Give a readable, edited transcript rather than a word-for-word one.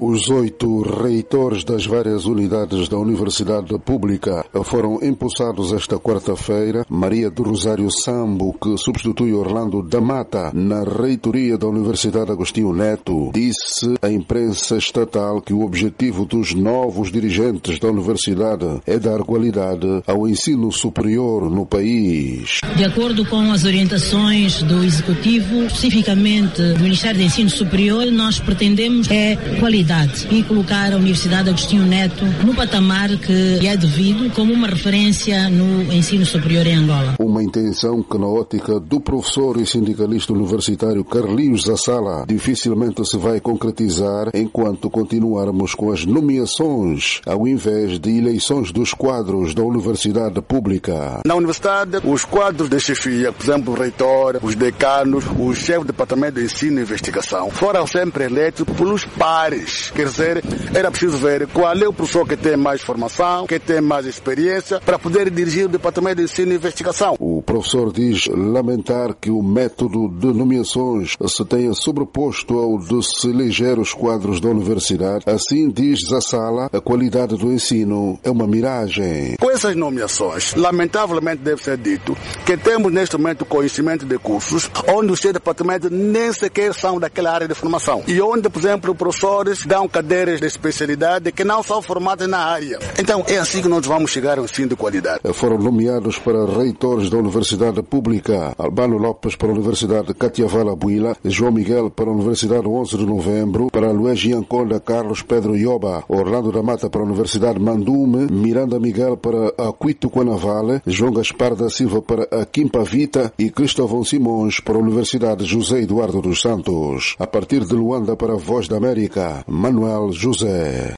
Os 8 reitores das várias unidades da Universidade Pública foram empossados esta quarta-feira. Maria do Rosário Sambo, que substitui Orlando da Mata na reitoria da Universidade Agostinho Neto, disse à imprensa estatal que o objetivo dos novos dirigentes da universidade é dar qualidade ao ensino superior no país. De acordo com as orientações do Executivo, especificamente do Ministério do Ensino Superior, nós pretendemos qualidade e colocar a Universidade Agostinho Neto no patamar que é devido como uma referência no ensino superior em Angola. Uma intenção que, na ótica do professor e sindicalista universitário Carlinhos Zassala, dificilmente se vai concretizar enquanto continuarmos com as nomeações ao invés de eleições dos quadros da Universidade Pública. Na universidade, os quadros de chefia, por exemplo, o reitor, os decanos, o chefe do departamento de ensino e investigação, foram sempre eleitos pelos pares. Quer dizer, era preciso ver qual é o professor que tem mais formação, que tem mais experiência, para poder dirigir o departamento de ensino e investigação. O professor diz lamentar que o método de nomeações se tenha sobreposto ao de se eleger os quadros da universidade. Assim, diz Zassala, a qualidade do ensino é uma miragem. Com essas nomeações, lamentavelmente deve ser dito que temos neste momento conhecimento de cursos onde os seus departamentos nem sequer são daquela área de formação. E onde, por exemplo, professores dão cadeiras de especialidade que não são formadas na área. Então, é assim que nós vamos chegar ao ensino de qualidade. Foram nomeados para reitores da Universidade Pública Albano Lopes para a Universidade Catiavala Buila, João Miguel para a Universidade 11 de Novembro, para Luís Gianconda Carlos Pedro Ioba, Orlando da Mata para a Universidade Mandume, Miranda Miguel para a Cuito Quanavale, João Gaspar da Silva para a Quimpa Vita e Cristóvão Simões para a Universidade José Eduardo dos Santos. A partir de Luanda para a Voz da América, Manuel José.